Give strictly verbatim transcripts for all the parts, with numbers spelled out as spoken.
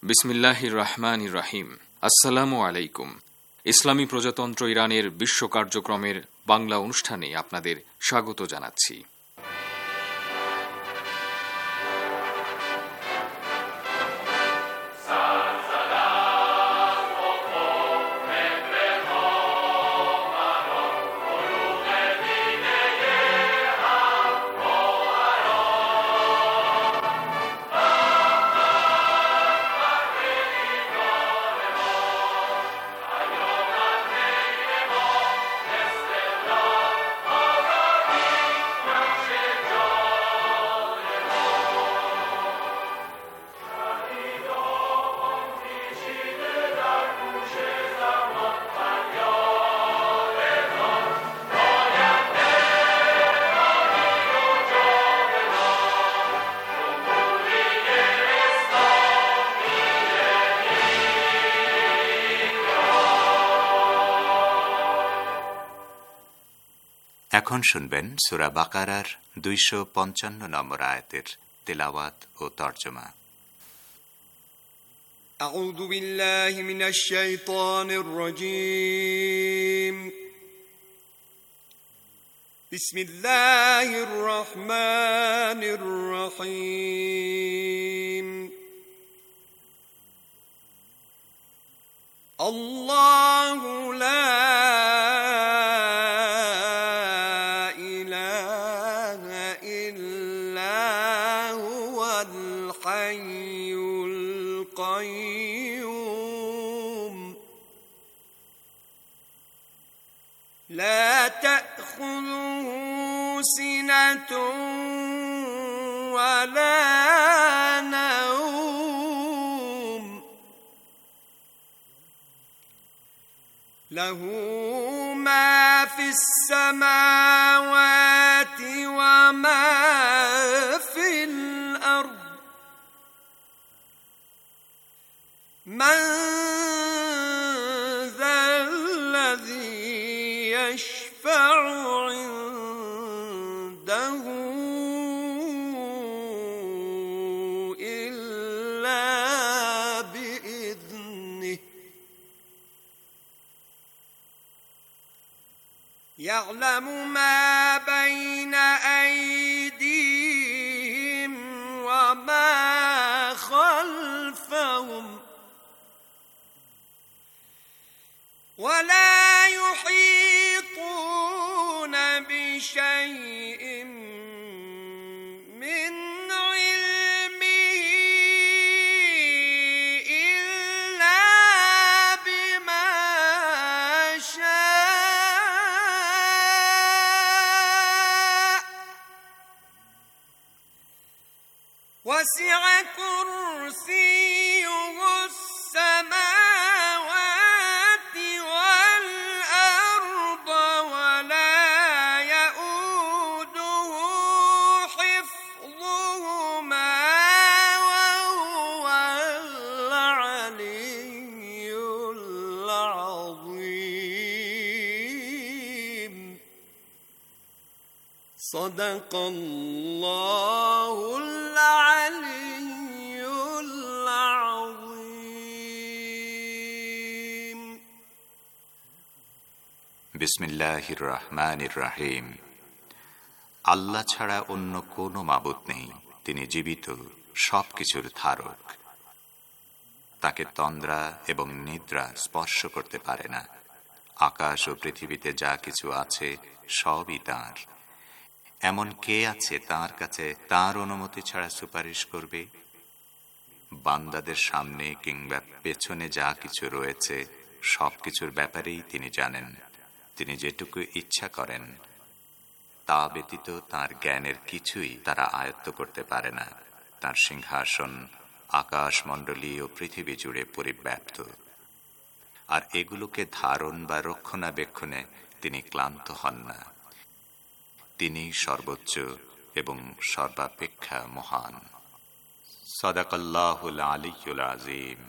বিসমিল্লাহির রহমানির রহিম। আসসালামু আলাইকুম। ইসলামী প্রজাতন্ত্র ইরানের বিশ্ব কার্যক্রমের বাংলা অনুষ্ঠানে আপনাদের স্বাগত জানাচ্ছি। এখন শুনবেন সূরা বাকারার দুইশো পঞ্চান্ন নম্বর আয়াতের তেলাওয়াত ও তরজমা। আউযু বিল্লাহি মিনাশ শাইতানির রাজীম। বিসমিল্লাহির রহমানির রহিম। আল্লাহু লা لا تأخذه سنة ولا نوم له ما في السماوات وما في الأرض من يشفع عنده إلا بإذنه يعلم ما بين أيديهم وما خلفهم ولا يحيطون بشيء من علمه إلا بما شاء وسع كرسيه السماوات والأرض ولا يؤوده حفظهما وهو العلي العظيم. صدق الله العلي العظيم. বিসমিল্লাহির রহমানির রহিম। আল্লাহ ছাড়া অন্য কোনো মাবুদ নেই, তিনি জীবিত, সবকিছুর ধারক। তাকে তন্দ্রা এবং নিদ্রা স্পর্শ করতে পারে না। আকাশ ও পৃথিবীতে যা কিছু আছে সবই তাঁর। এমন কে আছে তাঁর কাছে তাঁর অনুমতি ছাড়া সুপারিশ করবে? বান্দাদের সামনে কিংবা পেছনে যা কিছু রয়েছে সবকিছুর ব্যাপারেই তিনি জানেন। তিনি যেটুকু ইচ্ছা করেন তা ব্যতীত তাঁর জ্ঞানের কিছুই তারা আয়ত্ত করতে পারে না। তাঁর সিংহাসন আকাশমণ্ডলী ও পৃথিবী জুড়ে পরিব্যাপ্ত, আর এগুলোকে ধারণ বা রক্ষণাবেক্ষণে তিনি ক্লান্ত হন না। তিনি সর্বোচ্চ এবং সর্বাপেক্ষা মহান। সাদাকাল্লাহুল আলিয়্যুল আযীম।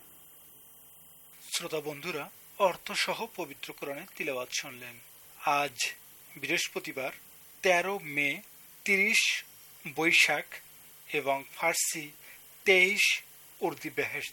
শ্রোতা বন্ধুরা, অর্থসহ পবিত্র কোরআনের তিলাওয়াত শুনলেন। আজ বৃহস্পতিবার তেরো মে, তিরিশ বৈশাখ এবং ফার্সি তেইশ উর্দি বেহেশত।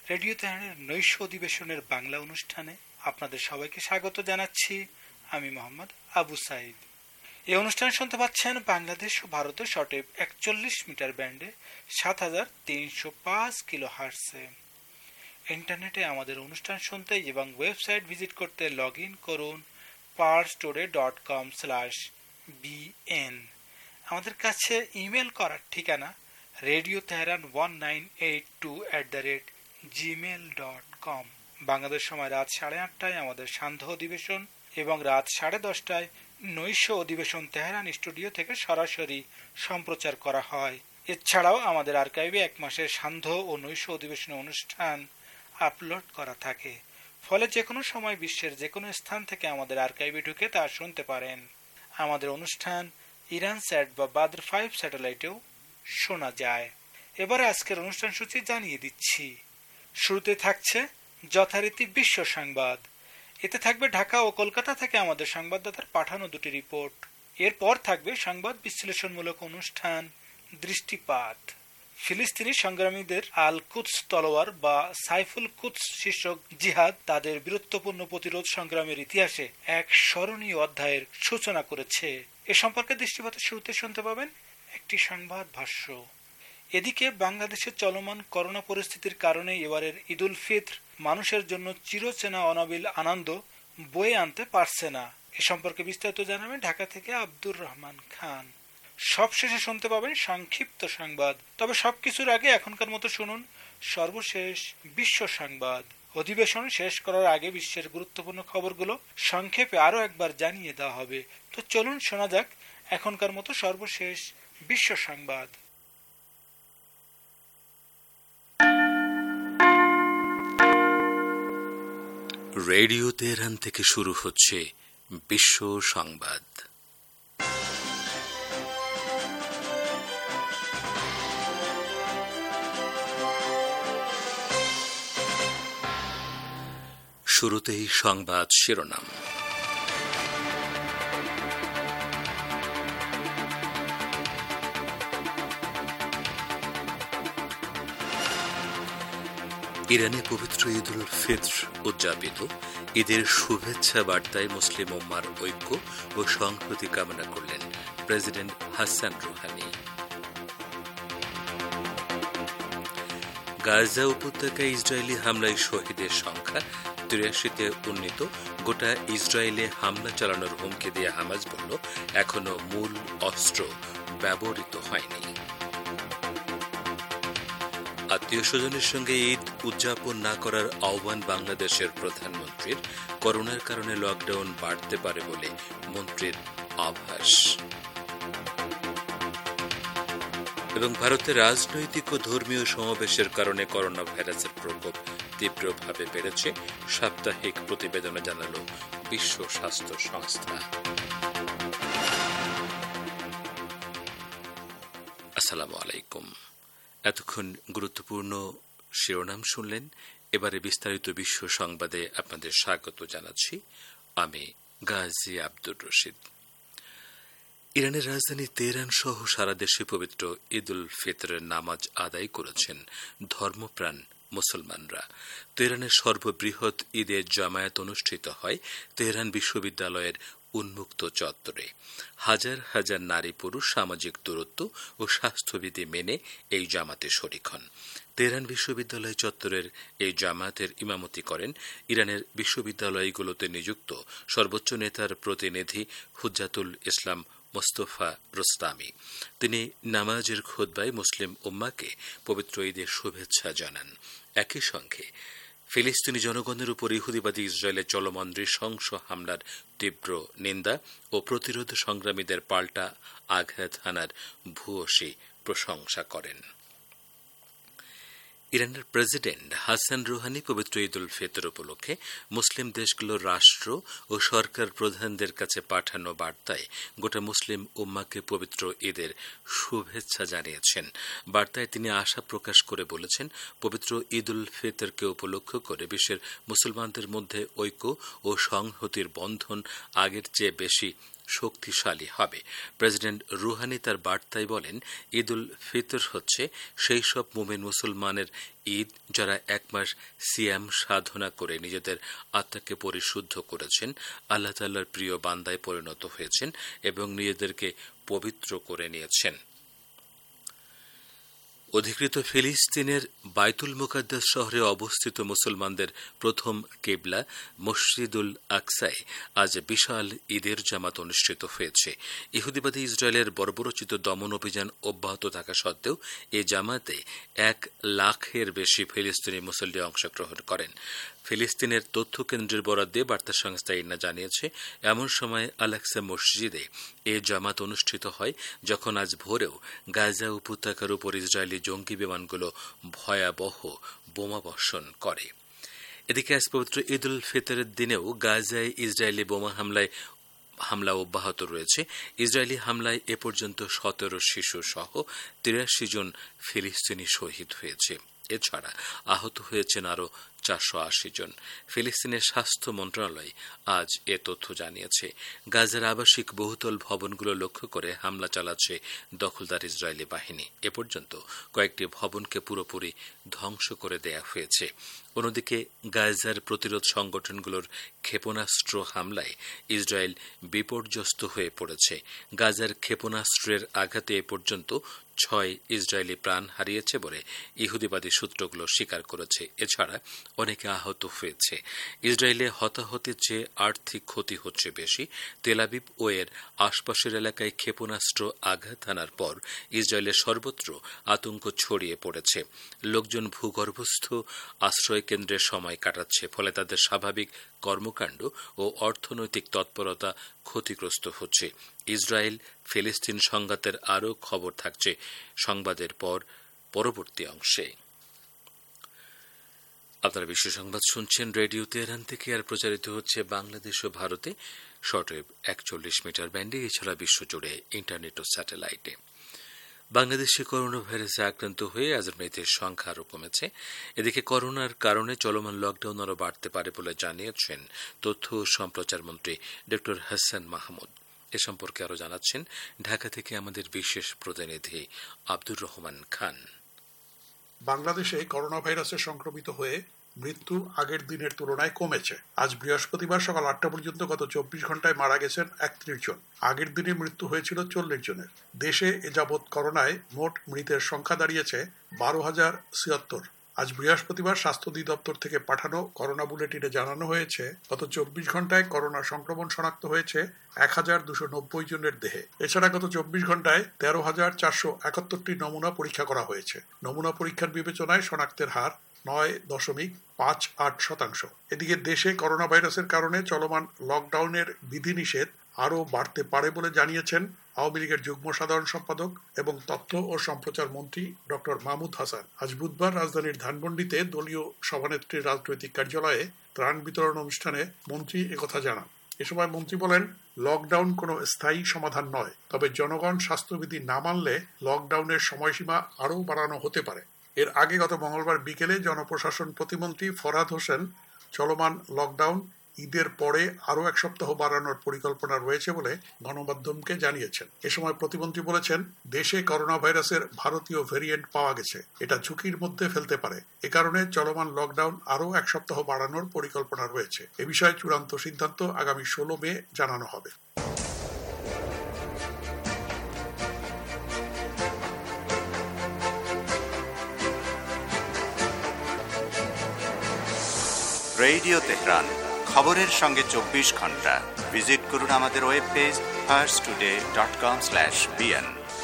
রেডিও তেহরানের নৈশ অধিবেশনের বাংলা অনুষ্ঠানে আপনাদের সবাইকে স্বাগত জানাচ্ছি। আমি মোহাম্মদ আবু সাইদ। এই অনুষ্ঠান শুনতে পাচ্ছেন বাংলাদেশ ও ভারতের শর্টওয়েভ একচল্লিশ মিটার ব্যান্ডে সাত হাজার তিনশো পাঁচ কিলো হার্টসে। ইন্টারনেটে আমাদের অনুষ্ঠান শুনতে এবং ওয়েবসাইট ভিজিট করতে লগ ইন করুন পাওয়ারস্টোরে ডট কম স্ল্যাশ বিএন। আমাদের কাছে ইমেল করার ঠিকানা radio Tehran one nine eight two at the rate Gmail dot com. Bangladesh সময় রাত সাড়ে আটটায় আমাদের সান্ধ্য অধিবেশন এবং রাত সাড়ে দশটায় নৈশ অধিবেশন তেহরান স্টুডিও থেকে সরাসরি সম্প্রচার করা হয়। এছাড়াও আমাদের আর্কাইভে এক মাসের সান্ধ্য ও নৈশ অধিবেশন অনুষ্ঠান আপলোড করা থাকে, ফলে যে কোনো সময় বিশ্বের যে কোনো স্থান থেকে আমাদের আর্কাইভে ঢুকে তা শুনতে পারেন। আমাদের অনুষ্ঠান ইরান স্যাট বা বাদ্র ফাইভ স্যাটেলাইটেও শোনা যায়। এবারে আজকের অনুষ্ঠান সূচি জানিয়ে দিচ্ছি। শুরুতে থাকছে যথারীতি বিশ্ব সংবাদ। এতে থাকবে ঢাকা ও কলকাতা থেকে আমাদের সংবাদদাতার পাঠানো দুটি রিপোর্ট। এরপর থাকবে সংবাদ বিশ্লেষণমূলক অনুষ্ঠান দৃষ্টিপাত। ফিলিস্তিনি সংগ্রামীদের আল কুদস তলোয়ার বা সাইফুল কুদস শীর্ষক জিহাদ তাদের বীরত্বপূর্ণ প্রতিরোধ সংগ্রামের ইতিহাসে এক স্মরণীয় অধ্যায়ের সূচনা করেছে। এ সম্পর্কে দৃষ্টিপাতের শুরুতে শুনতে পাবেন একটি সংবাদ ভাষ্য। এদিকে বাংলাদেশের চলমান করোনা পরিস্থিতির কারণে এবারের ঈদ উল ফিত্র মানুষের জন্য চিরচেনা অনাবিল আনন্দ বয়ে আনতে পারছে না। এ সম্পর্কে বিস্তারিত জানাবেন ঢাকা থেকে আব্দুর রহমান খান। সবশেষে শুনতে পাবেন সংক্ষিপ্ত সংবাদ। তবে সবকিছুর আগে এখনকার মতো শুনুন সর্বশেষ বিশ্ব সংবাদ। অধিবেশন শেষ করার আগে বিশ্বের গুরুত্বপূর্ণ খবরগুলো সংক্ষেপে আরো একবার জানিয়ে দেওয়া হবে। তো চলুন শোনা যাক এখনকার মতো সর্বশেষ বিশ্ব সংবাদ। রেডিও তেহরান থেকে শুরু হচ্ছে বিশ্ব সংবাদ। শুরুতেই সংবাদ শিরোনাম। ইরানে পবিত্র ঈদ উল ফিত্র উদযাপিত। ঈদের শুভেচ্ছা বার্তায় মুসলিম উম্মার ঐক্য ও সংহতি কামনা করলেন প্রেসিডেন্ট হাসান রুহানি। গাজা উপত্যকায় ইসরায়েলি হামলায় শহীদের সংখ্যা তিরাশিতে উন্নীত। গোটা ইসরায়েলে হামলা চালানোর হুমকি দিয়ে হামাস বলল, এখনো মূল অস্ত্র ব্যবহৃত হয়নি। আত্মীয় স্বজনের সঙ্গে ঈদ উদযাপন না করার আহ্বান বাংলাদেশের প্রধানমন্ত্রীর। করোনার কারণে লকডাউন বাড়তে পারে বলে মন্ত্রীর আভাস। এবং ভারতের রাজনৈতিক ও ধর্মীয় সমাবেশের কারণে করোনা ভাইরাসের প্রকোপ তীব্রভাবে বেড়েছে, সাপ্তাহিক প্রতিবেদনে জানাল বিশ্ব স্বাস্থ্য সংস্থা। আসসালামু আলাইকুম। এতক্ষণ গুরুত্বপূর্ণ শিরোনাম শুনলেন। এবারে বিস্তারিত বিশ্ব সংবাদে আপনাদের স্বাগত জানাচ্ছি। আমি গাজী আব্দুর রশিদ। ইরানের রাজধানী তেহরান সহ সারা দেশে পবিত্র ঈদ উল ফিতরের নামাজ আদায় করেছেন ধর্মপ্রাণ মুসলমানরা। তেহরানের সর্ববৃহৎ ঈদের জামায়াত অনুষ্ঠিত হয় তেহরান বিশ্ববিদ্যালয়ের উন্মুক্ত চত্বরে। হাজার হাজার নারী পুরুষ সামাজিক দূরত্ব ও স্বাস্থ্যবিধি মেনে এই জামাতে শরিক হন। তেহরান বিশ্ববিদ্যালয় চত্বরের এই জামায়াতের ইমামতি করেন ইরানের বিশ্ববিদ্যালয়গুলোতে নিযুক্ত সর্বোচ্চ নেতার প্রতিনিধি হুজ্জাতুল ইসলাম মোস্তফা রুস্তামি। তিনি নামাজের খুতবায় মুসলিম উম্মাকে পবিত্র ঈদের শুভেচ্ছা জানান। একই সঙ্গে ফিলিস্তিনি জনগণের উপর ইহুদিবাদী ইসরায়েলের চলমান নৃশংস হামলার তীব্র নিন্দা ও প্রতিরোধ সংগ্রামীদের পাল্টা আঘাত হানার ভূয়সী প্রশংসা করেন। ইরানের প্রেসিডেন্ট হাসান রুহানি পবিত্র ঈদ উল ফিতর উপলক্ষে মুসলিম দেশগুলোর রাষ্ট্র ও সরকার প্রধানদের কাছে পাঠানো বার্তায় গোটা মুসলিম উম্মাকে পবিত্র ঈদের শুভেচ্ছা জানিয়েছেন। বার্তায় তিনি আশা প্রকাশ করে বলেছেন, পবিত্র ঈদ উল ফিতরকে উপলক্ষ করে বিশ্বের মুসলমানদের মধ্যে ঐক্য ও সংহতির বন্ধন আগের চেয়ে বেশি শক্তিশালী হবে। প্রেসিডেন্ট রুহানি তার বার্তায় বলেন, ঈদ উল ফিতর হচ্ছে সেই সব মুমিন মুসলমানের ঈদ যারা এক মাস সিয়াম সাধনা করে নিজেদের আত্মাকে পরিশুদ্ধ করেছেন, আল্লাহ তাআলার প্রিয় বান্দায় পরিণত হয়েছেন এবং নিজেদেরকে পবিত্র করে নিয়েছেন। অধিকৃত ফিলিস্তিনের বাইতুল মুকাদ্দাস শহরে অবস্থিত মুসলমানদের প্রথম কিবলা মসজিদুল আকসায় আজ বিশাল ঈদের জামাত অনুষ্ঠিত হয়েছে। ইহুদিবাদী ইসরায়েলের বর্বরোচিত দমন অভিযান অব্যাহত থাকা সত্ত্বেও এই জামাতে এক লাখের বেশি ফিলিস্তিনি মুসল্লি অংশগ্রহণ করেন। ফিলিস্তিনের তথ্য কেন্দ্রের বরাদ্দে বার্তা সংস্থা ইরনা জানিয়েছে, এমন সময় আল আকসা মসজিদে এ জামাত অনুষ্ঠিত হয় যখন আজ ভোরেও গাজা উপত্যকার উপর ইসরায়েলি জঙ্গি বিমানগুলো ভয়াবহ বোমাবর্ষণ করে। এদিকে আজ পবিত্র ঈদ উল ফিতরের দিনেও গাজায় ইসরায়েলি বোমা হামলায় হামলা অব্যাহত রয়েছে। ইসরায়েলি হামলায় এ পর্যন্ত সতেরো শিশু সহ তিরাশি জন ফিলিস্তিনি শহীদ হয়েছে। এছাড়া আহত হয়েছেন আরও চারশো আশি জন। ফিলিস্তিনের স্বাস্থ্য মন্ত্রণালয় আজ এ তথ্য জানিয়েছে। গাজার আবাসিক বহুতল ভবনগুলো লক্ষ্য করে হামলা চালাচ্ছে দখলদার ইসরায়েলি বাহিনী। এ পর্যন্ত কয়েকটি ভবনকে পুরোপুরি ধ্বংস করে দেয়া হয়েছে। অন্যদিকে গাজার প্রতিরোধ সংগঠনগুলোর ক্ষেপণাস্ত্র হামলায় ইসরায়েল বিপর্যস্ত হয়ে পড়েছে। গাজার ক্ষেপণাস্ত্রের আঘাতে এ পর্যন্ত ছয় ইসরায়েলি প্রাণ হারিয়েছে বলে ইহুদিবাদী সূত্রগুলো স্বীকার করেছে। এছাড়া অনেকে আহত হয়েছে। ইসরায়েলে হতাহতের চেয়ে আর্থিক ক্ষতি হচ্ছে বেশি। তেল আবিব ও এর আশপাশের এলাকায় ক্ষেপণাস্ত্র আঘাত হানার পর ইসরায়েলের সর্বত্র আতঙ্ক ছড়িয়ে পড়েছে। লোকজন ভূগর্ভস্থ আশ্রয় কেন্দ্রে সময় কাটাচ্ছে, ফলে তাদের স্বাভাবিক কর্মকাণ্ড ও অর্থনৈতিক তৎপরতা ক্ষতিগ্রস্ত হচ্ছে। ইসরায়েল ফিলিস্তিন সংঘাতের আরও খবর থাকছে সংবাদের পর পরবর্তী অংশে। আপনারা বিশ্ব সংবাদ শুনছেন রেডিও তেহরান থেকে, আর প্রচারিত হচ্ছে বাংলাদেশ ও ভারতে শর্টওয়েভ একচল্লিশ মিটার ব্যান্ডে, এছাড়া বিশ্বজুড়ে ইন্টারনেট ও স্যাটেলাইটে। বাংলাদেশে করোনা ভাইরাসে আক্রান্ত হয়ে আজ মৃতের সংখ্যা আরও কমেছে। এদিকে করোনার কারণে চলমান লকডাউন আরও বাড়তে পারে বলে জানিয়েছেন তথ্য ও সম্প্রচার মন্ত্রী ড হাসান মাহমুদ। এ সম্পর্কে আরও জানাচ্ছেন ঢাকা থেকে আমাদের বিশেষ প্রতিনিধি আব্দুর রহমান খান। বাংলাদেশে করোনা ভাইরাসে সংক্রমিত হয়ে মৃত্যু আগের দিনের তুলনায় কমেছে। আজ বৃহস্পতিবার সকাল আটটা পর্যন্ত গত চব্বিশ ঘন্টায় মারা গেছেন একত্রিশ জন। আগের দিনে মৃত্যু হয়েছিল চল্লিশ জনের। দেশে এ যাবৎ করোনায় মোট মৃতের সংখ্যা দাঁড়িয়েছে বারো হাজার ছিয়াত্তর। আজ বৃহস্পতিবার স্বাস্থ্য অধিদপ্তর থেকে পাঠানো করোনা বুলেটিনে জানানো হয়েছে, গত চব্বিশ ঘন্টায় করোনা সংক্রমণ শনাক্ত হয়েছে এক হাজার দুশো নব্বই জনের দেহে। এছাড়া গত চব্বিশ ঘন্টায় তেরো হাজার চারশো একাত্তরটি নমুনা পরীক্ষা করা হয়েছে। নমুনা পরীক্ষার বিবেচনায় শনাক্তের হার নয় দশমিক পাঁচ আট শতাংশ। এদিকে দেশে করোনা ভাইরাসের কারণে চলমান লকডাউনের বিধিনিষেধ আরও বাড়তে পারে বলে জানিয়েছেন আওয়ামী লীগের যুগ্ম সাধারণ সম্পাদক এবং তথ্য ও সম্প্রচার মন্ত্রী ডক্টর মাহমুদ হাসান। আজ বুধবার রাজধানীর ধানমন্ডিতে দলীয় সভানেত্রীর রাজনৈতিক কার্যালয়ে ত্রাণ বিতরণ অনুষ্ঠানে মন্ত্রী একথা জানান। এ সময় মন্ত্রী বলেন, লকডাউন কোনো স্থায়ী সমাধান নয়, তবে জনগণ স্বাস্থ্যবিধি না মানলে লকডাউনের সময়সীমা আরও বাড়ানো হতে পারে। এর আগে গত মঙ্গলবার বিকেলে জনপ্রশাসন প্রতিমন্ত্রী ফরহাদ হোসেন চলমান লকডাউন ঈদের পরে আরও এক সপ্তাহ বাড়ানোর পরিকল্পনা রয়েছে বলে গণমাধ্যমকে জানিয়েছেন। এ সময় প্রতিমন্ত্রী বলেছেন, দেশে করোনা ভাইরাসের ভারতীয় ভেরিয়েন্ট পাওয়া গেছে, এটা ঝুঁকির মধ্যে ফেলতে পারে। এ কারণে চলমান লকডাউন আরও এক সপ্তাহ বাড়ানোর পরিকল্পনা রয়েছে। এ বিষয়ে চূড়ান্ত সিদ্ধান্ত আগামী ষোলো মে জানানো হবে। রেডিও তেহরান, খবরের সঙ্গে চব্বিশ ঘন্টা। ভিজিট করুন আমাদের web page Pars Today dot com slash BN.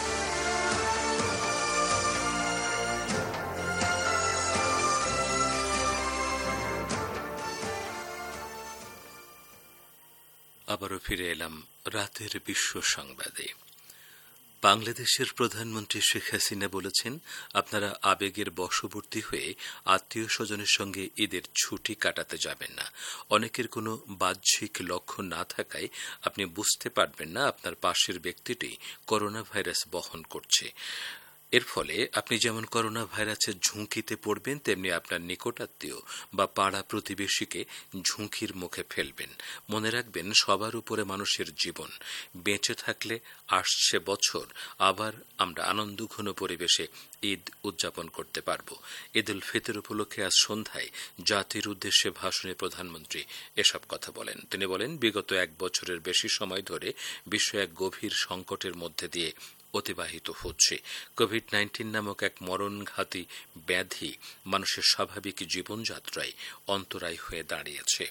আবারও ফিরে এলাম রাতের বিশ্ব সংবাদে। বাংলাদেশের প্রধানমন্ত্রী শেখ হাসিনা বলেছেন, আপনারা আবেগের বশবর্তী হয়ে আত্মীয় স্বজনের সঙ্গে ঈদের ছুটি কাটাতে যাবেন না। অনেকের কোনো বাহ্যিক লক্ষণ না থাকায় আপনি বুঝতে পারবেন না আপনার পাশের ব্যক্তিটি করোনা ভাইরাস বহন করছে। এর ফলে আপনি যেমন করোনা ভাইরাসের ঝুঁকিতে পড়বেন, তেমনি আপনার নিকটাত্মীয় বা পাড়া প্রতিবেশীকে ঝুঁকির মুখে ফেলবেন। মনে রাখবেন, সবার উপরে মানুষের জীবন। বেঁচে থাকলে আসছে বছর আবার আমরা আনন্দঘন পরিবেশে ঈদ উদযাপন করতে পারব। ঈদ উল ফিতর উপলক্ষে আজ সন্ধ্যায় জাতির উদ্দেশ্যে ভাষণে প্রধানমন্ত্রী এসব কথা বলেন। তিনি বলেন, বিগত এক বছরের বেশি সময় ধরে বিশ্ব এক গভীর সংকটের মধ্যে দিয়ে অতিবাহিত হচ্ছে। কোভিড নাইন্টিন নামক এক মরণঘাতী ব্যাধি মানুষের স্বাভাবিক জীবনযাত্রায় অন্তরায় হয়ে দাঁড়িয়েছে।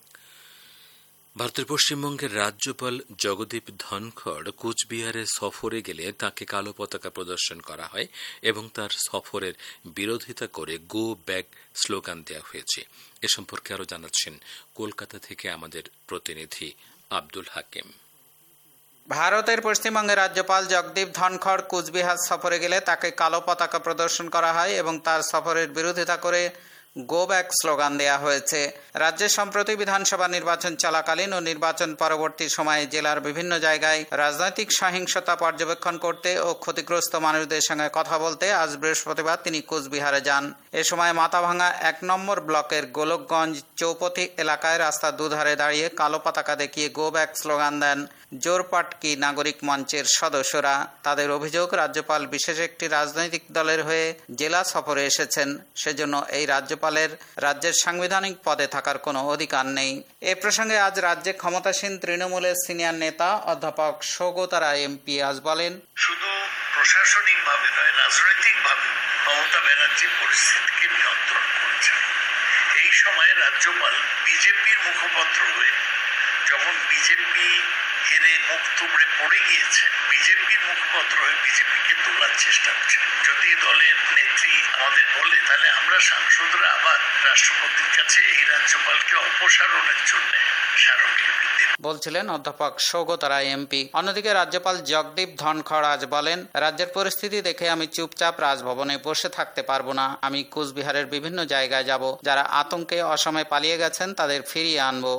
ভারতের পশ্চিমবঙ্গের রাজ্যপাল জগদীপ ধনখড় কুচবিহারে সফরে গেলে তাকে কালো পতাকা প্রদর্শন করা হয় এবং তার সফরের বিরোধিতা করে গো ব্যাক স্লোগান দেওয়া হয়েছে। এ সম্পর্কে আরও জানাচ্ছেন কলকাতা থেকে আমাদের প্রতিনিধি আব্দুল হাকিম। ভারতের পশ্চিমবঙ্গের রাজ্যপাল জগদীপ ধনখড় কুচবিহার সফরে গেলে তাকে কালো পতাকা প্রদর্শন করা হয় এবং তার সফরের বিরোধিতা করে গো ব্যাক স্লোগান দেয়া হয়েছে। রাজ্যে সম্প্রতি বিধানসভা নির্বাচন চলাকালীন ও নির্বাচন পরবর্তী সময়ে জেলার বিভিন্ন জায়গায় রাজনৈতিক সহিংসতা পর্যবেক্ষণ করতে ও ক্ষতিগ্রস্ত মানুষদের সঙ্গে কথা বলতে আজ বৃহস্পতিবার তিনি কুচবিহারে যান। এ সময় মাথাভাঙা এক নম্বর ব্লকের গোলকগঞ্জ চৌপথি এলাকায় রাস্তার দুধারে দাঁড়িয়ে কালো পতাকা দেখিয়ে গো ব্যাক স্লোগান দেন জোরপাটকি নাগরিক মঞ্চের সদস্যরা। তাদের অভিযোগ, রাজ্যপাল বিশেষ একটি রাজনৈতিক দলের হয়ে জেলা সফরে এসেছেন, সেজন্য এই রাজ্যপালের রাজ্যের সাংবিধানিক পদে থাকার কোনো অধিকার নেই। এ প্রসঙ্গে আজ রাজ্যে ক্ষমতাসীন তৃণমূলের সিনিয়র নেতা অধ্যাপক সৌগত রায় এমপি আজ বলেন, শুধু প্রশাসনিক ভাবে নয়, রাজনৈতিক ভাবে মমতা ব্যানার্জি পরিস্থিতিকে নিয়ন্ত্রণ করছেন। এই সময় রাজ্যপাল বিজেপির মুখপাত্র হয়ে, যখন বিজেপি হেরে মুখ তুবড়ে পড়ে গিয়েছে, বিজেপির মুখপাত্র হয়ে বিজেপিকে তোলার চেষ্টা করছে। যদি দলের নেত্রী আমাদের বলে, তাহলে আমরা সাংসদরা আবার রাষ্ট্রপতির কাছে এই রাজ্যপালকে অপসারণের জন্য স্মারকলিপি দেব, বলছিলেন অধ্যাপক সৌগত রায় এমপি। অন্যদিকে রাজ্যপাল জগদীপ ধনখড় আজ বলেন, রাজ্যের পরিস্থিতি দেখে আমি চুপচাপ রাজভবনে বসে থাকতে পারবো না। আমি কুচবিহারের বিভিন্ন জায়গায় যাব, যারা আতঙ্কে অসমে পালিয়ে গেছেন তাদের ফিরিয়ে আনবো।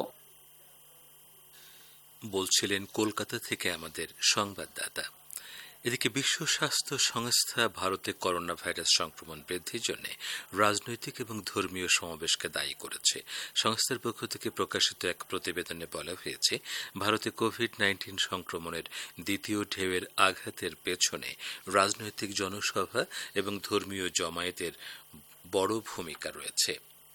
বলছিলেন কলকাতা থেকে আমাদের সংবাদদাতা। এদিকে বিশ্ব স্বাস্থ্য সংস্থা ভারতে করোনা ভাইরাস সংক্রমণ বৃদ্ধির জন্য রাজনৈতিক এবং ধর্মীয় সমাবেশকে দায়ী করেছে। সংস্থার পক্ষ থেকে প্রকাশিত এক প্রতিবেদনে বলা হয়েছে, ভারতে কোভিড নাইন্টিন সংক্রমণের দ্বিতীয় ঢেউয়ের আঘাতের পেছনে রাজনৈতিক জনসভা এবং ধর্মীয় জমায়েতের বড় ভূমিকা রয়েছে।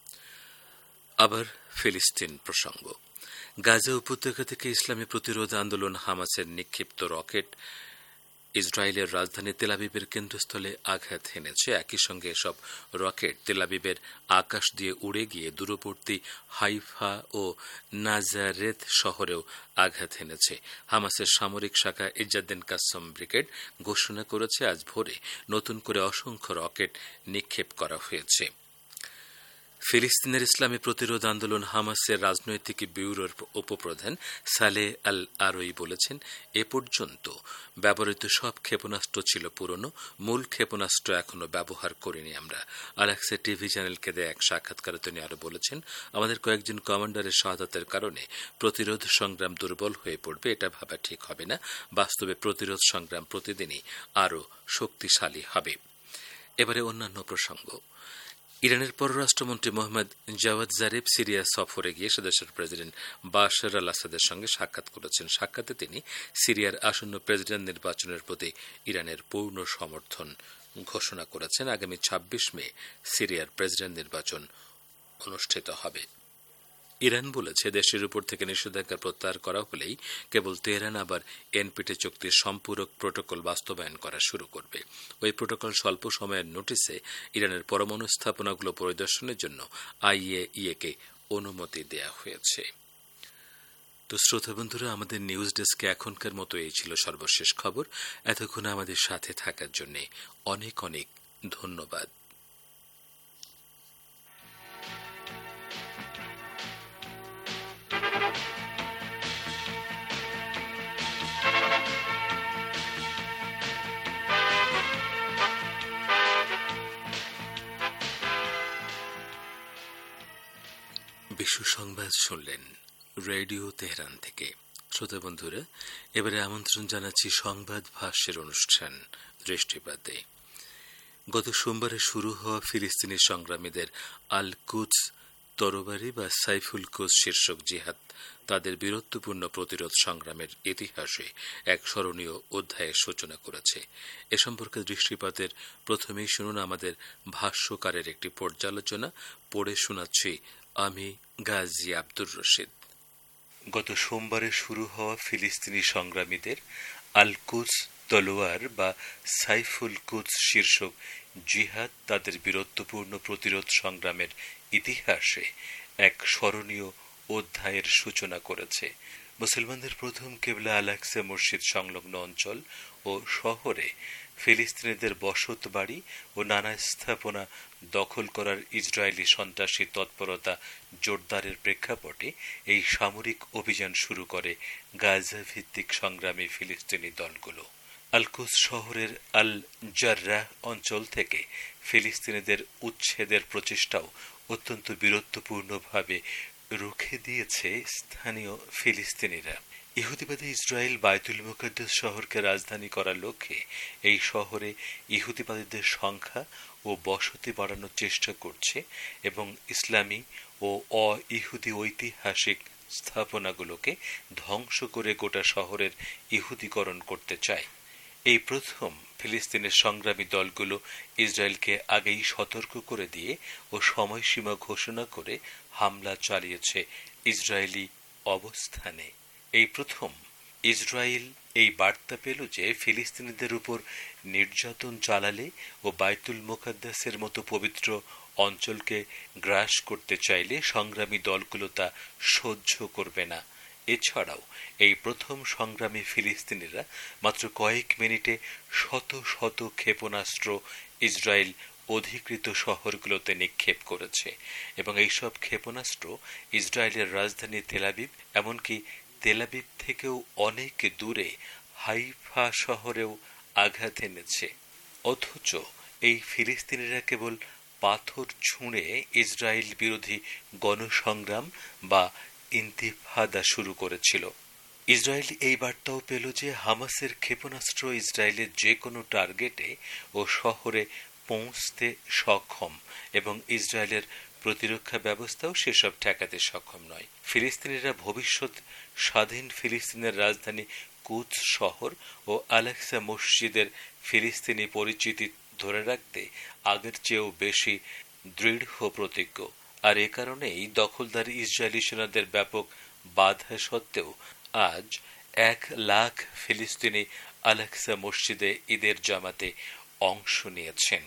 আবার ফিলিস্তিন প্রসঙ্গ। গাজা উপত্যকা থেকে ইসলামী প্রতিরোধ আন্দোলন হামাসের নিক্ষিপ্ত রকেট ইসরায়েলের রাজধানী তেল আবিবের কেন্দ্রস্থলে আঘাত হেনেছে। একই সঙ্গে এসব রকেট তেল আবিবের আকাশ দিয়ে উড়ে গিয়ে দূরবর্তী হাইফা ও নাজারেত শহরেও আঘাত হেনেছে। হামাসের সামরিক শাখা ইজ্জাদ্দিন কাসম ব্রিগেড ঘোষণা করেছে, আজ ভোরে নতুন করে অসংখ্য রকেট নিক্ষেপ করা হয়েছে। ফিলিস্তিনের ইসলামী প্রতিরোধ আন্দোলন হামাসের রাজনৈতিক ব্যুরোর উপপ্রধান সালেহ আল আরোই বলেছেন, এ পর্যন্ত ব্যবহৃত সব ক্ষেপণাস্ত্র ছিল পুরনো, মূল ক্ষেপণাস্ত্র এখনো ব্যবহার করিনি আমরা। আলাক্সা টিভি চ্যানেলকে দেয়া এক সাক্ষাৎকারে তিনি আরো বলেছেন, আমাদের কয়েকজন কমান্ডারের শাহাদাতের কারণে প্রতিরোধ সংগ্রাম দুর্বল হয়ে পড়বে, এটা ভাবা ঠিক হবে না। বাস্তবে প্রতিরোধ সংগ্রাম প্রতিদিনই আরো শক্তিশালী হবে। এবারে অন্যান্য প্রসঙ্গ। ইরানের পররাষ্ট্রমন্ত্রী মোহাম্মদ জাওয়াদ জারিফ সিরিয়া সফরে গিয়ে সেদেশের প্রেসিডেন্ট বাশার আল আসাদের সঙ্গে সাক্ষাৎ করেছেন। সাক্ষাতে তিনি সিরিয়ার আসন্ন প্রেসিডেন্ট নির্বাচনের প্রতি ইরানের পূর্ণ সমর্থন ঘোষণা করেছেন। আগামী ছাব্বিশ মে সিরিয়ার প্রেসিডেন্ট নির্বাচন অনুষ্ঠিত হবে। ইরান বলেছে, দেশের উপর থেকে নিষেধাজ্ঞা প্রত্যাহার করা হলেই কেবল তেহরান আবার এনপিটি চুক্তির সম্পূরক প্রোটোকল বাস্তবায়ন করা শুরু করবে। ওই প্রোটোকল স্বল্প সময়ের নোটিসে ইরানের পরমাণু স্থাপনাগুলো পরিদর্শনের জন্য আইএইএ কে অনুমতি দেয়া হয়েছে। তো শ্রোতা বন্ধুরা, আমাদের নিউজ ডেস্কে এখনকার মতো এই ছিল সর্বশেষ খবর। এতক্ষণ আমাদের সাথে থাকার জন্য অনেক অনেক ধন্যবাদ। বিশ্ব সংবাদ শুনলেন রেডিও তেহরান থেকে। শ্রোতা বন্ধুরা, এবারে আমন্ত্রণ জানাচ্ছি সংবাদ ভাষ্যের অনুষ্ঠান দৃষ্টিপাতে। গত সোমবারে শুরু হওয়া ফিলিস্তিনি সংগ্রামীদের আল কুদস তরবারি বা সাইফুল কুদস শীর্ষক জিহাদ তাদের বীরত্বপূর্ণ প্রতিরোধ সংগ্রামের ইতিহাসে এক স্মরণীয় অধ্যায়ের সূচনা করেছে। এ সম্পর্কে দৃষ্টিপাতের প্রথমেই শুনুন আমাদের ভাষ্যকারের একটি পর্যালোচনা। পড়ে শোনাচ্ছি আমি গাজী আব্দুর রশিদ। গত সোমবারে শুরু হওয়া ফিলিস্তিনি সংগ্রামীদের আল কুদস তলোয়ার বা সাইফুল কুদস শীর্ষক জিহাদ তাদের বীরত্বপূর্ণ প্রতিরোধ সংগ্রামের ইতিহাসে এক স্মরণীয় অধ্যায়ের সূচনা করেছে। মুসলমানদের প্রথম কেবলা আল আকসা মসজিদ সংলগ্ন অঞ্চল ও শহরে ফিলিস্তিনিদের বসত বাড়ি ও নানা স্থাপনা দখল করার ইসরায়েলি সন্ত্রাসী তৎপরতা জোরদারের প্রেক্ষাপটে এই সামরিক অভিযান শুরু করে গাজা ভিত্তিক সংগ্রামী ফিলিস্তিনি দলগুলো। আল কুদস শহরের আল জাররাহ অঞ্চল থেকে ফিলিস্তিনিদের উচ্ছেদের প্রচেষ্টাও অত্যন্ত বীরত্বপূর্ণভাবে রুখে দিয়েছে স্থানীয় ফিলিস্তিনিরা। ইহুদিবাদী ইসরায়েল বায়তুল মুকাদ্দাস শহরকে রাজধানী করার লক্ষ্যে এই শহরে ইহুদিবাদীদের সংখ্যা ও বসতি বাড়ানোর চেষ্টা করছে এবং ইসলামী ও অ-ইহুদি ঐতিহাসিক স্থাপনাগুলোকে ধ্বংস করে গোটা শহরের ইহুদিকরণ করতে চায়। এই প্রথম ফিলিস্তিনের সংগ্রামী দলগুলো ইসরায়েলকে আগেই সতর্ক করে দিয়ে ও সময়সীমা ঘোষণা করে হামলা চালিয়েছে ইসরায়েলি অবস্থানে। এই প্রথম ইসরায়েল এই বার্তা পেল যে ফিলিস্তিনিদের উপর নির্যাতন চালালে ও বায়তুল মুকাদ্দাসের মতো পবিত্র অঞ্চলকে গ্রাস করতে চাইলে সংগ্রামী দলগুলো তা সহ্য করবে না। এছাড়াও এই প্রথম সংগ্রামী ফিলিস্তিনিরা মাত্র কয়েক মিনিটে শত শত ক্ষেপণাস্ত্র ইসরায়েল অধিকৃত শহরগুলোতে নিক্ষেপ করেছে এবং এইসব ক্ষেপণাস্ত্র ইসরায়েলের রাজধানী তেল আবিব এমনকি তেল আবিব থেকেও অনেক দূরে হাইফা শহরেও আঘাত এনেছে। অথচ এই ফিলিস্তিনিরা কেবল পাথর ছুঁড়ে ইসরায়েল বিরোধী গণসংগ্রাম বা ইন্তিফাদা শুরু করেছিল। ইসরায়েল এই বার্তাও পেল যে হামাসের ক্ষেপণাস্ত্র ইসরায়েলের যে কোনো টার্গেটে ও শহরে পৌঁছতে সক্ষম এবং ইসরায়েলের প্রতিরক্ষা ব্যবস্থাও সেসব ঠেকাতে সক্ষম নয়। ফিলিস্তিনিরা ভবিষ্যৎ স্বাধীন ফিলিস্তিনের রাজধানী কুদস শহর ও আল আকসা মসজিদের ফিলিস্তিনি পরিচিতি ধরে রাখতে আগের চেয়েও বেশি দৃঢ় প্রতিজ্ঞ। আর এ কারণেই দখলদার ইসরায়েলি সেনাদের ব্যাপক বাধা সত্ত্বেও আজ এক লাখ ফিলিস্তিনি আল আকসা মসজিদে ঈদের জামাতে অংশ নিয়েছেন।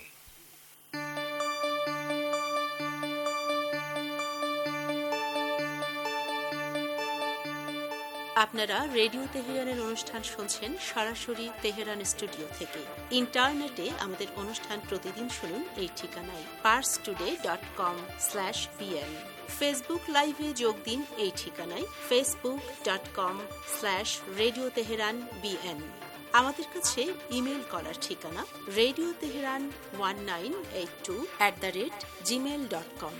আপনারা রেডিও তেহরানের অনুষ্ঠান শুনছেন সরাসরি তেহরান স্টুডিও থেকে। ইন্টারনেটে আমাদের অনুষ্ঠান প্রতিদিন শুনুন এই ঠিকানায় Pars Today dot com slash BN. Facebook লাইভে যোগ দিন এই ঠিকানায় Facebook dot com slash radio Tehran BN. আমাদের কাছে ইমেল করার ঠিকানা radio Tehran one nine eight two at the rate Gmail dot com.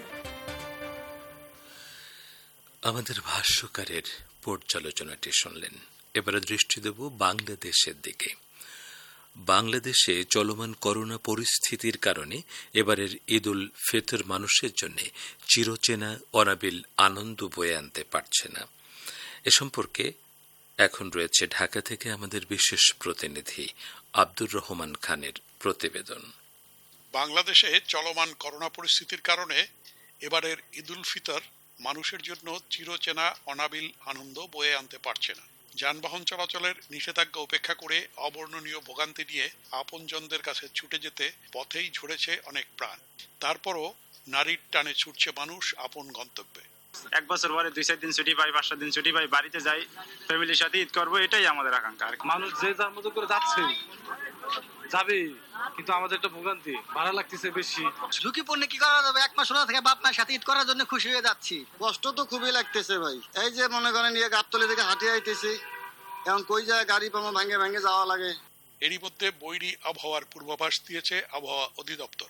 আমাদের ভাষ্যকারের পর্যালোচনাটি শুনলেন। এবারে দৃষ্টি দেব বাংলাদেশের দিকে। বাংলাদেশে চলমান করোনা পরিস্থিতির কারণে এবারের ঈদ উল ফিতর মানুষের জন্য চিরচেনা অনাবিল আনন্দ বয়ে আনতে পারছে না। এ সম্পর্কে এখন রয়েছে ঢাকা থেকে আমাদের বিশেষ প্রতিনিধি আব্দুর রহমান খানের প্রতিবেদন। বাংলাদেশে চলমান করোনা পরিস্থিতির কারণে এবারের ঈদ উল ফিতর মানুষের জন্য চিরচেনা অনাবিল আনন্দ বয়ে আনতে পারছে না। যানবাহন চলাচলের নিষেধাজ্ঞা উপেক্ষা করে অবর্ণনীয় ভোগান্তি নিয়ে আপনজনদের কাছে ছুটে যেতে পথেই ঝরেছে অনেক প্রাণ। তারপরও নারীর টানে ছুটছে মানুষ আপন গন্তব্যে। এক বছর পরে দুই চার দিন ছুটি পাই, পাঁচ সাত দিন ছুটি পাই, বাড়িতে যাই, ফ্যামিলির সাথে ঈদ করবো, এটাই আমাদের আকাঙ্ক্ষা। মানুষ যে যার মতো করে যাচ্ছে যাবে, কিন্তু আমাদের একটা ভোগান্তি, ভাড়া লাগতেছে বেশি। ঝুঁকিপূর্ণ কি করা যাবে, এক মাস রোজা থেকে বাপ মায়ের সাথে ঈদ করার জন্য খুশি হয়ে যাচ্ছি। কষ্ট তো খুবই লাগতেছে ভাই। এই যে মনে করেন নিয়ে গাবতলি থেকে হাঁটিয়ে আইতেছি, এখন কই যায় গাড়ি পামো ভাঙ্গে ভাঙ্গে যাওয়া লাগে। এরই মধ্যে বৈরী আবহাওয়ার পূর্বাভাস দিয়েছে আবহাওয়া অধিদপ্তর।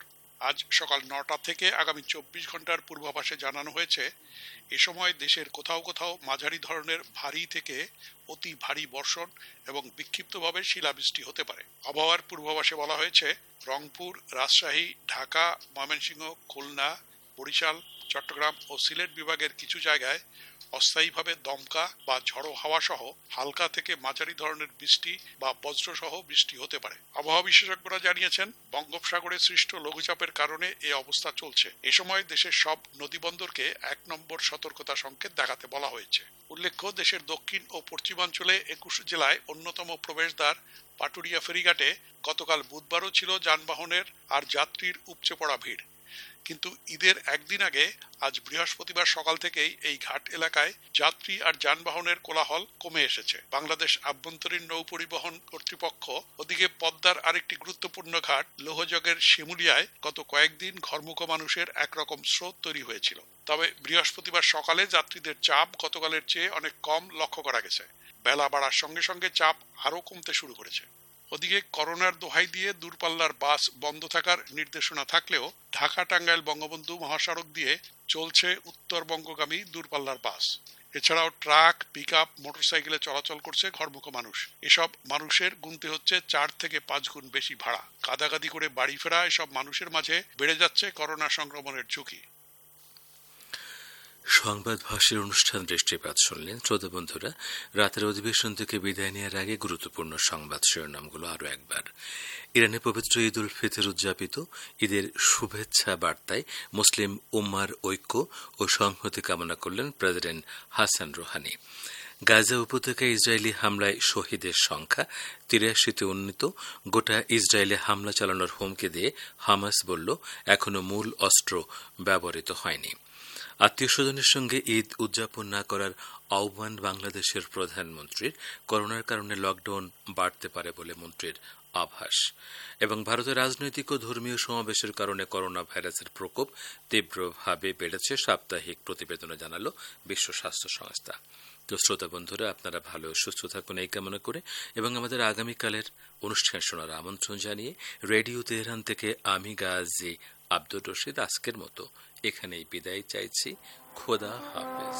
আজ সকাল নটা থেকে আগামী চব্বিশ ঘন্টার পূর্বাভাসে জানানো হয়েছে এ সময় দেশের কোথাও কোথাও মাঝারি ধরনের ভারী থেকে অতি ভারী বর্ষণ এবং বিক্ষিপ্তভাবে শিলাবৃষ্টি হতে পারে। আবহাওয়ার পূর্বাভাসে বলা হয়েছে রংপুর, রাজশাহী, ঢাকা, ময়মনসিংহ, খুলনা, বরিশাল, চট্টগ্রাম ও সিলেট বিভাগের কিছু জায়গায় অস্থায়ীভাবে দমকা বা ঝড়ো হাওয়া সহ হালকা থেকে মাঝারি ধরনের বৃষ্টি বা বজ্রসহ বৃষ্টি হতে পারে। আবহাওয়া বিশেষজ্ঞরা জানিয়েছেন বঙ্গোপসাগরে সৃষ্ট লঘুচাপের কারণে এই অবস্থা চলছে। এ সময় দেশের সব নদীবন্দরকে এক নম্বর সতর্কতা সংকেত দেখাতে বলা হয়েছে। উল্লেখ্য, দেশের দক্ষিণ ও পশ্চিমাঞ্চলে একুশ জেলায় অন্যতম প্রবেশদ্বার পাটুরিয়া ফেরিঘাটে গতকাল বুধবারও ছিল যানবাহনের আর যাত্রীর উপচে পড়া ভিড়। কিন্তু ঈদের একদিন আগে আজ বৃহস্পতিবার সকাল থেকেই এই ঘাট এলাকায় যাত্রী আর যানবাহনের কোলাহল কমে এসেছে। বাংলাদেশ আভ্যন্তরীণ নৌ পরিবহন কর্তৃপক্ষ ওদিকে পদ্মার আরেকটি গুরুত্বপূর্ণ ঘাট লোহজগের শিমুলিয়ায় গত কয়েকদিন ঘরমুখ মানুষের একরকম স্রোত তৈরি হয়েছিল। তবে বৃহস্পতিবার সকালে যাত্রীদের চাপ গতকালের চেয়ে অনেক কম লক্ষ্য করা গেছে। বেলা বাড়ার সঙ্গে সঙ্গে চাপ আরও কমতে শুরু করেছে। ওদিকে করোনার দোহাই দিয়ে দূরপাল্লার বাস বন্ধ থাকার নির্দেশনা থাকলেও ঢাকা টাঙ্গাইল বঙ্গবন্ধু মহাসড়ক দিয়ে চলছে উত্তরবঙ্গগামী দূরপাল্লার বাস। এছাড়াও ট্রাক, পিক আপ, মোটরসাইকেলে চলাচল করছে ঘরমুখ মানুষ। এসব মানুষের গুনতে হচ্ছে চার থেকে পাঁচ গুণ বেশি ভাড়া। কাদাকাদি করে বাড়ি ফেরা এসব মানুষের মাঝে বেড়ে যাচ্ছে করোনা সংক্রমণের ঝুঁকি। সংবাদ ভাষের অনুষ্ঠান দৃষ্টিপাত শুনলেন। শ্রোতা বন্ধুরা, রাতের অধিবেশন থেকে বিদায় নেওয়ার আগে গুরুত্বপূর্ণ সংবাদ শিরোনামগুলো আরও একবার। ইরানে পবিত্র ঈদ উল ফিতর উদযাপিত। ঈদের শুভেচ্ছা বার্তায় মুসলিম উম্মার ঐক্য ও সংহতি কামনা করলেন প্রেসিডেন্ট হাসান রুহানি। গাজা উপত্যকায় ইসরায়েলি হামলায় শহীদের সংখ্যা তিরাশিতে উন্নীত। গোটা ইসরায়েলে হামলা চালানোর হুমকি দিয়ে হামাস বলল, এখনো মূল অস্ত্র ব্যবহৃত হয়নি। আত্মীয় স্বজনের সঙ্গে ঈদ উদযাপন না করার আহ্বান বাংলাদেশের প্রধানমন্ত্রীর। করোনার কারণে লকডাউন বাড়তে পারে বলে মন্ত্রীর আভাস। এবং ভারতের রাজনৈতিক ও ধর্মীয় সমাবেশের কারণে করোনা ভাইরাসের প্রকোপ তীব্রভাবে বেড়েছে, সাপ্তাহিক প্রতিবেদনে জানালো বিশ্ব স্বাস্থ্য সংস্থা। তো শ্রোতা বন্ধুরা, আপনারা ভালো সুস্থ থাকুন এই কামনা করে এবং আমাদের আগামীকালের অনুষ্ঠান শোনার আমন্ত্রণ জানিয়ে রেডিও তেহরান থেকে আমি গাজী আব্দুর রশিদ আজকের মতো এখানেই বিদায় চাইছি। খোদা হাফেজ।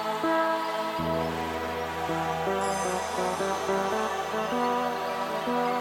Thank you.